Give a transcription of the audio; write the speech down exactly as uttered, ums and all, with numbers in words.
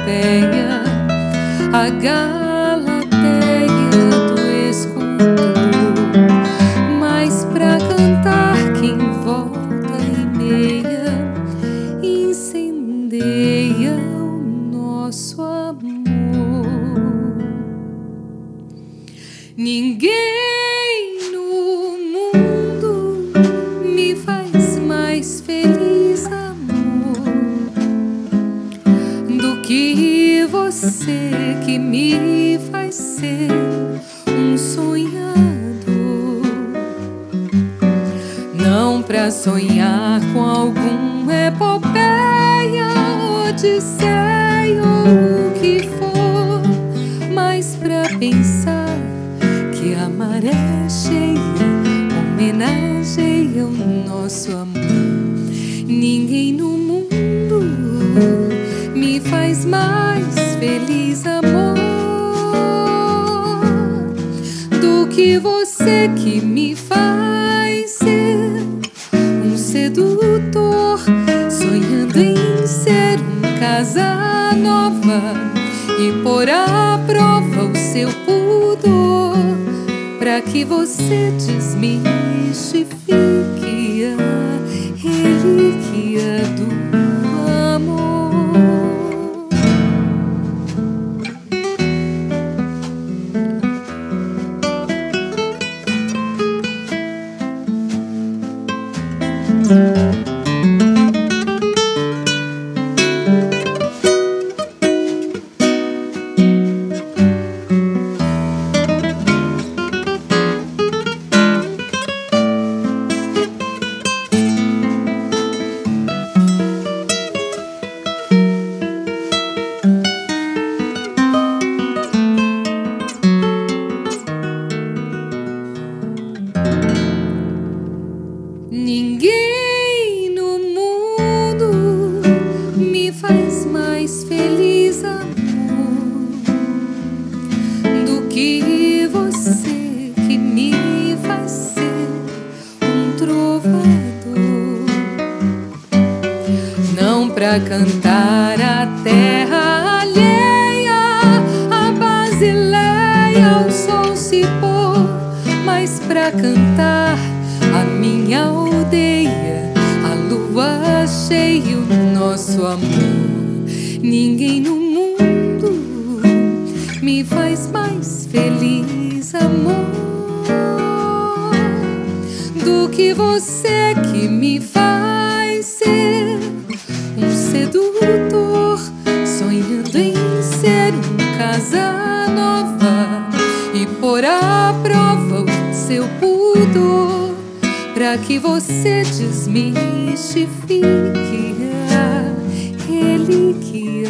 Pompeia, a Galateia do escultor, mas pra cantar que em volta e meia incendeia o nosso amor. Ninguém no mundo me faz mais feliz, amor, do que você, que me faz ser um sonhador. Não pra sonhar com algum epopeia, odisseia ou o que for, mas pra pensar que a maré cheia homenageia o nosso amor. Ninguém no mundo me faz mais feliz, amor, do que você, que me faz ser um sedutor, sonhando em ser um Casanova e pôr à prova o seu pudor, pra que você desmistifique a relíquia do amor. Ninguém no mundo me faz mais feliz, amor, do que você, que me faz ser um trovador. Não pra cantar a terra alheia, a Basileia, o sol se pôr, mas pra cantar a minha aldeia, a lua cheia, o nosso amor. Ninguém no mundo me faz mais feliz, amor, do que você, que me faz ser um sedutor, sonhando em ser um Casanova e pôr à prova o seu pudor, pra que você desmistifique a relíquia